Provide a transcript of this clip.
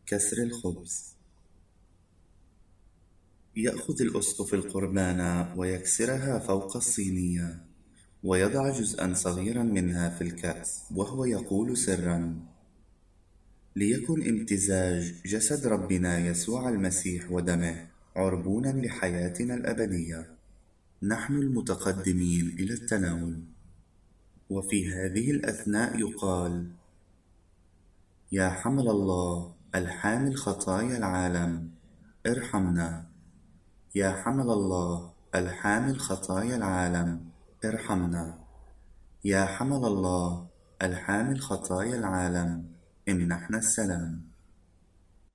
كسر الخبز. يأخذ الأسقف القربان ويكسرها فوق الصينية، ويضع جزءا صغيرا منها في الكأس، وهو يقول سرا: ليكن امتزاج جسد ربنا يسوع المسيح ودمه عربونا لحياتنا الأبدية. نحن المتقدمين إلى التناول. وفي هذه الأثناء يقال: يا حمل الله الحامل خطايا العالم ارحمنا. يا حمل الله الحامل خطايا العالم ارحمنا. يا حمل الله الحامل خطايا العالم امنحنا السلام.